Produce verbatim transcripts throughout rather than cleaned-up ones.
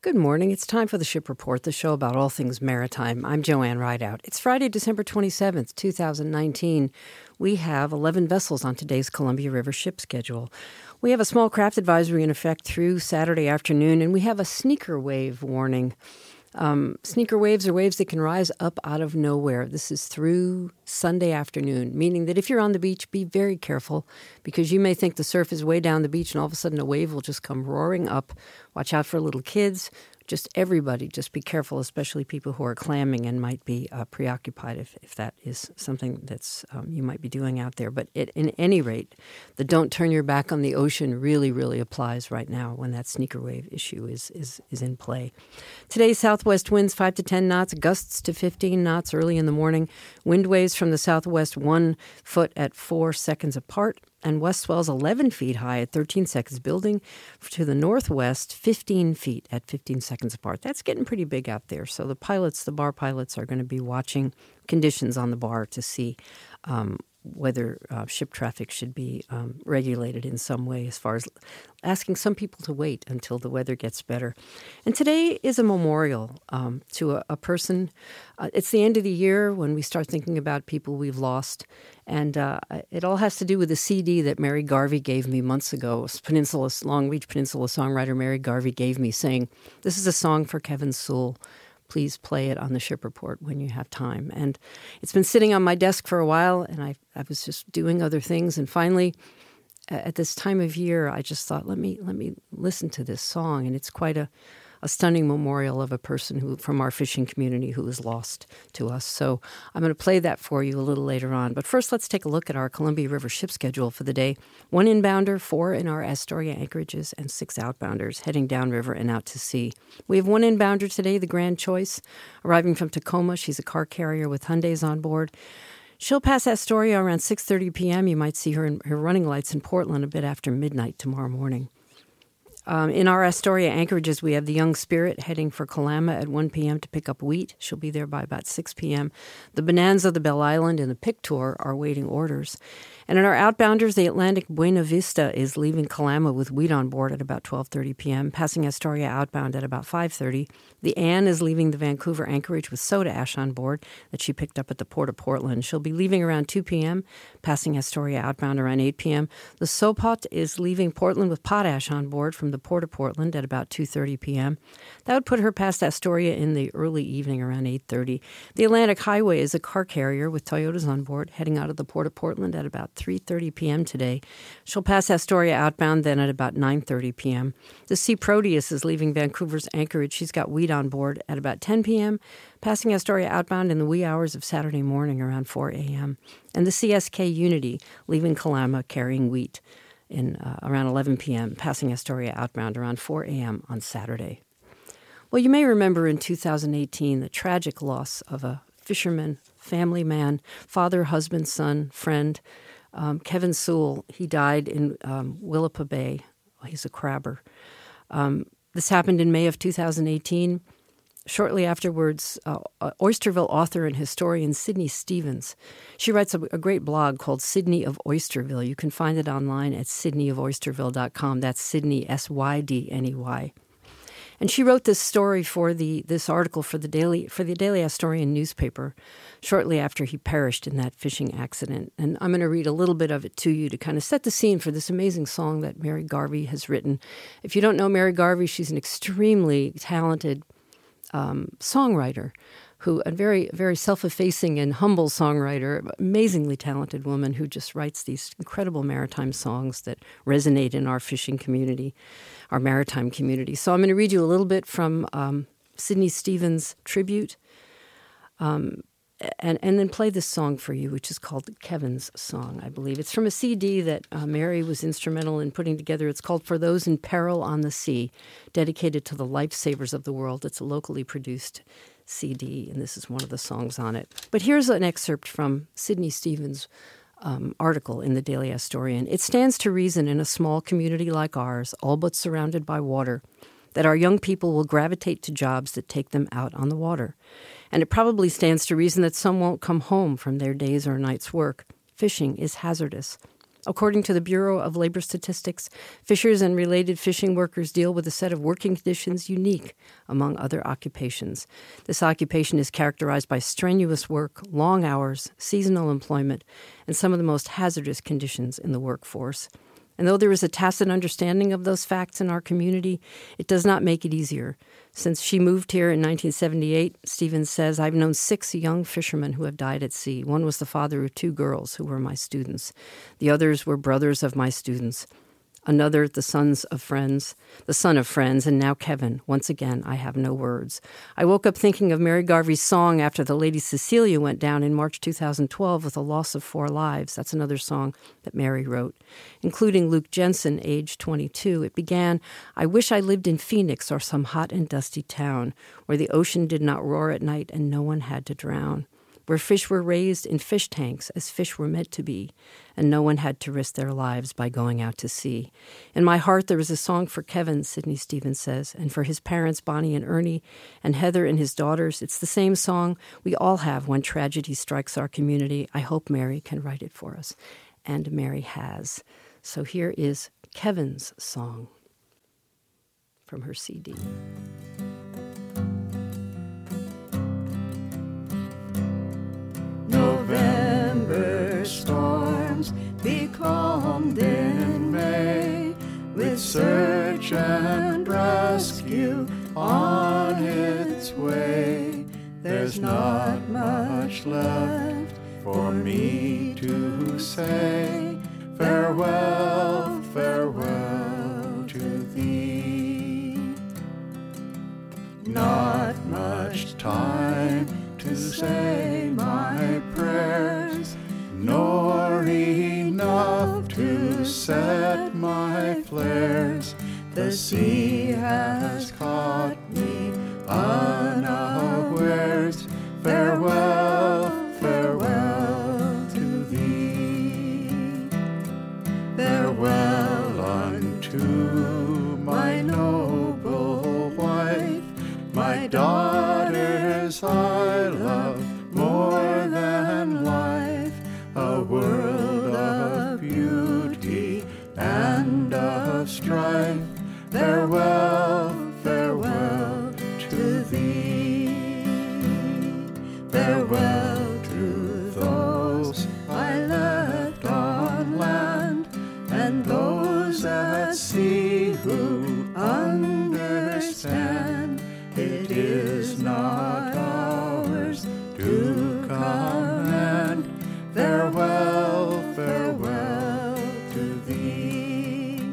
Good morning. It's time for the Ship Report, the show about all things maritime. I'm Joanne Rideout. It's Friday, December twenty-seventh, twenty nineteen. We have eleven vessels on today's Columbia River ship schedule. We have a small craft advisory in effect through Saturday afternoon, and we have a sneaker wave warning. Um, sneaker waves are waves that can rise up out of nowhere. This is through Sunday afternoon, meaning that if you're on the beach, be very careful because you may think the surf is way down the beach and all of a sudden a wave will just come roaring up. Watch out for little kids. Just everybody, just be careful, especially people who are clamming and might be uh, preoccupied if, if that is something that's um, you might be doing out there. But it, in any rate, the don't turn your back on the ocean really, really applies right now when that sneaker wave issue is is, is in play. Today's southwest winds five to ten knots, gusts to fifteen knots early in the morning. Wind waves from the southwest one foot at four seconds apart. And west swells eleven feet high at thirteen seconds building. To the northwest, fifteen feet at fifteen seconds apart. That's getting pretty big out there. So the pilots, the bar pilots, are going to be watching conditions on the bar to see um, whether uh, ship traffic should be um, regulated in some way, as far as asking some people to wait until the weather gets better. And today is a memorial um, to a, a person. Uh, it's the end of the year when we start thinking about people we've lost. And uh, it all has to do with a C D that Mary Garvey gave me months ago. Peninsula, Long Beach Peninsula songwriter Mary Garvey gave me, saying, "This is a song for Kevin Sewell. Please play it on the Ship Report when you have time." And it's been sitting on my desk for a while, and I I was just doing other things. And finally, at this time of year, I just thought, let me let me listen to this song. And it's quite a, a stunning memorial of a person who from our fishing community who was lost to us. So I'm going to play that for you a little later on. But first, let's take a look at our Columbia River ship schedule for the day. One inbounder, four in our Astoria anchorages, and six outbounders heading downriver and out to sea. We have one inbounder today, the Grand Choice, arriving from Tacoma. She's a car carrier with Hyundais on board. She'll pass Astoria around six thirty p.m. You might see her in her running lights in Portland a bit after midnight tomorrow morning. Um, in our Astoria anchorages, we have the Young Spirit heading for Kalama at one p.m. to pick up wheat. She'll be there by about six p.m. The Bonanza, the Belle Island, and the Pictor are waiting orders. And in our outbounders, the Atlantic Buena Vista is leaving Kalama with wheat on board at about twelve thirty p.m., passing Astoria outbound at about five thirty. The Anne is leaving the Vancouver anchorage with soda ash on board that she picked up at the Port of Portland. She'll be leaving around two p.m., passing Astoria outbound around eight p.m. The Sopot is leaving Portland with potash on board from the Port of Portland at about two thirty p.m. That would put her past Astoria in the early evening around eight thirty. The Atlantic Highway is a car carrier with Toyotas on board heading out of the Port of Portland at about three thirty p.m. today. She'll pass Astoria outbound then at about nine thirty p.m. The Sea Proteus is leaving Vancouver's anchorage. She's got wheat on board at about ten p.m., passing Astoria outbound in the wee hours of Saturday morning around four a.m. And the C S K Unity leaving Kalama carrying wheat in uh, around eleven p.m., passing Astoria outbound around four a.m. on Saturday. Well, you may remember in two thousand eighteen the tragic loss of a fisherman, family man, father, husband, son, friend, um, Kevin Sewell. He died in um, Willapa Bay. He's a crabber. Um, this happened in May of two thousand eighteen. Shortly afterwards, uh, Oysterville author and historian Sydney Stevens. She writes a, a great blog called Sydney of Oysterville. You can find it online at sydney of oysterville dot com. That's Sydney, S Y D N E Y. And she wrote this story for the this article for the Daily for the Daily Astorian newspaper shortly after he perished in that fishing accident. And I'm going to read a little bit of it to you to kind of set the scene for this amazing song that Mary Garvey has written. If you don't know Mary Garvey, she's an extremely talented Um, songwriter, who a very, very self-effacing and humble songwriter, amazingly talented woman who just writes these incredible maritime songs that resonate in our fishing community, our maritime community. So I'm going to read you a little bit from um, Sydney Stevens' tribute, um, and, and then play this song for you, which is called Kevin's Song, I believe. It's from a C D that uh, Mary was instrumental in putting together. It's called For Those in Peril on the Sea, dedicated to the lifesavers of the world. It's a locally produced C D, and this is one of the songs on it. But here's an excerpt from Sydney Stevens' um, article in the Daily Astorian. It stands to reason in a small community like ours, all but surrounded by water, that our young people will gravitate to jobs that take them out on the water. And it probably stands to reason that some won't come home from their day's or night's work. Fishing is hazardous. According to the Bureau of Labor Statistics, fishers and related fishing workers deal with a set of working conditions unique among other occupations. This occupation is characterized by strenuous work, long hours, seasonal employment, and some of the most hazardous conditions in the workforce. And though there is a tacit understanding of those facts in our community, it does not make it easier. Since she moved here in nineteen seventy-eight, Stevens says, I've known six young fishermen who have died at sea. One was the father of two girls who were my students. The others were brothers of my students. Another, the sons of friends, the son of friends, and now Kevin. Once again, I have no words. I woke up thinking of Mary Garvey's song after the Lady Cecilia went down in March two thousand twelve with a loss of four lives. That's another song that Mary wrote, including Luke Jensen, age twenty-two. It began, I wish I lived in Phoenix or some hot and dusty town where the ocean did not roar at night and no one had to drown, where fish were raised in fish tanks as fish were meant to be, and no one had to risk their lives by going out to sea. In my heart there is a song for Kevin, Sidney Stevens says, and for his parents, Bonnie and Ernie, and Heather and his daughters. It's the same song we all have when tragedy strikes our community. I hope Mary can write it for us. And Mary has. So here is Kevin's song from her C D. November storms be calmed in May, with search and rescue on its way. There's not much left for me to say. Farewell, farewell to thee. Not much time to say my prayers, nor enough to set my flares. The sea has caught me unawares. Farewell, farewell to thee. Farewell unto my noble wife, my daughters I love more than life, a world of beauty and of strife. Farewell, farewell to thee. Farewell to those I left on land, and those at sea who understand it is not ours to command. Farewell, farewell to thee.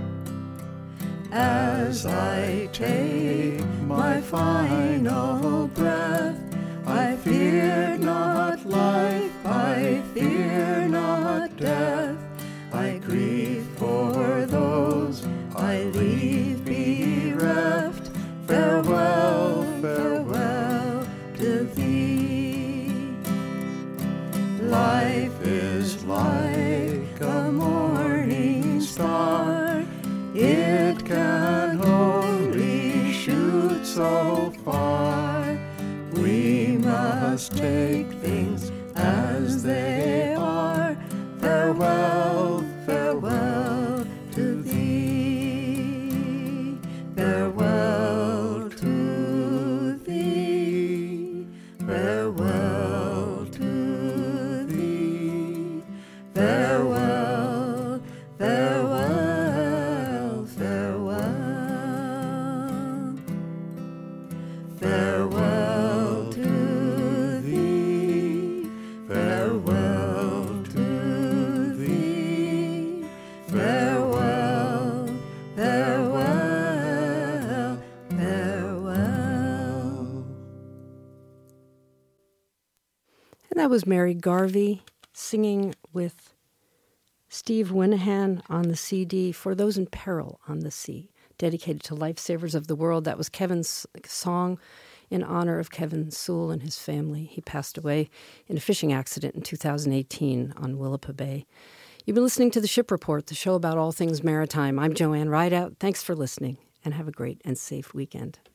As I take my final breath, I fear not life, I fear not death. I grieve for those I leave bereft. Farewell, farewell to thee. Life is like a morning star, it can only shoot so far. We must take things as they are. Farewell, farewell to thee. Farewell to thee. Farewell to thee. Farewell, farewell, farewell. Farewell to thee. Farewell to thee. Farewell, farewell, farewell. And that was Mary Garvey singing with Steve Winahan on the C D, For Those in Peril on the Sea, dedicated to lifesavers of the world. That was Kevin's song in honor of Kevin Sewell and his family. He passed away in a fishing accident in two thousand eighteen on Willapa Bay. You've been listening to The Ship Report, the show about all things maritime. I'm Joanne Rideout. Thanks for listening, and have a great and safe weekend.